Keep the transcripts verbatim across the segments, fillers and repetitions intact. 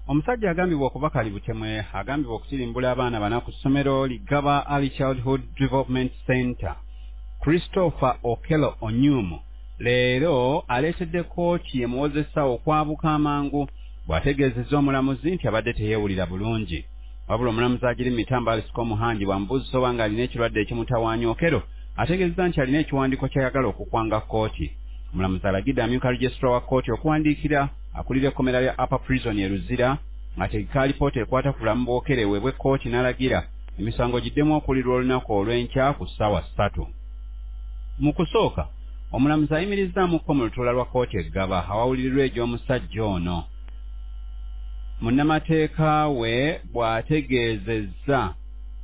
Omusajja agambibwa okuba kalibutemwe agambibwa okutirimbula abaana bana ku ssomero Ligaba Early Childhood Development Center. Christopher Okello Onyumu leero aleetedde kkooti emuwozesa okwabuka amangu bw'ategeezezza omulamuzi nti abadde teyeewulira bulungi. Wabula omulamuzi agiri Mitambo Alice Komuhangi bwamubuuzisa oba ng'alina ekirwadde ekimutawaanya Okello ategeezezza nti alina ekiwandiiko ky'ayagala okukwanga kkooti. Omulamuzi alagidde amyuka registrar wa kkooti okuwandiikira akulira ekkomera lya Upper Prison e Luzira ategeka alipoota ekwata ku bulamu bw'Okello eweebwe kkooti n'alagira emisango giddemu okulirwa olunaku olw'enkya ku ssaawa ssatu. Mu kusooka omulamuzi ayimirizzaamuko mu lutuula lwa kkooti eggaba awawulirirwa egy'omusajja ono. Munnamateeka we bw'ategeezezza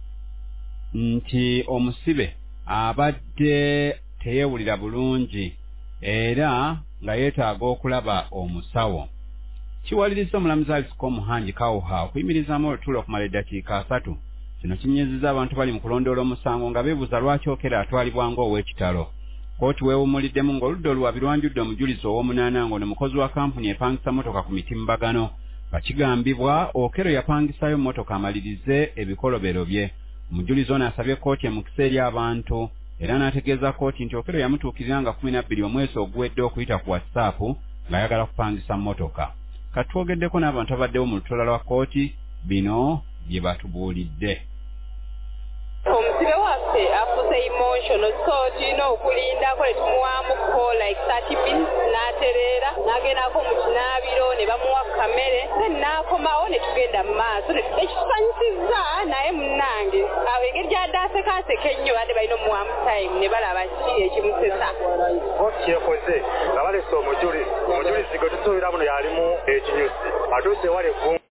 nti omusibe abadde teyeewulira bulungi era nga yeetaaga okulaba omusawo. Kiwalirizza omulamuzi Alice Komuhangi Kawuha okuyimirizaamu olutuula okumala eddakiika asatu. Kino kinyezezza abantu bali mu kulondoola omusango nga beebuuza lwaki Okello atwalibwa ng'ow'ekitalo. Kkooti weewummuliddemu ng'oludda oluwabi lwanjudde omujulizi ow'omunaana ng'ono mukozi wa kampuni epangisa motoka ku mitimbagano. Bakigambibwa Okello yapangisayo motoka amalirize ebikolobero bye. Omujulizi ono asabye kkooti emukisa eri abantu era n'ategeeza kkooti nti Okello yamutuukirira nga kumi na bbiri omwezi oguwedde okuyita ku WhatsApp ng'ayagala kupangisa motoka. Katwogeddeko n'abantu abaddewo mu lutuula lwa kkooti bino bye batubuulidde. Omusibe waffe afuuse emotional so tulina okulindako ne tumuwaamuko like thirty minutes n'atereera n'agendako mu kinaabiro ne bamuwa kamere then n'akomawo ne tugenda mu maaso ekisanyusizza naye munnange awo engeri gy'addaasekaaseka ennyo badde balina omuwaamu time ne balaba ki ekimusesa. Kyekoze nga balese omujulizi omujulizi gwe tusuubira muno yalimu ekinyusi atuuse ewali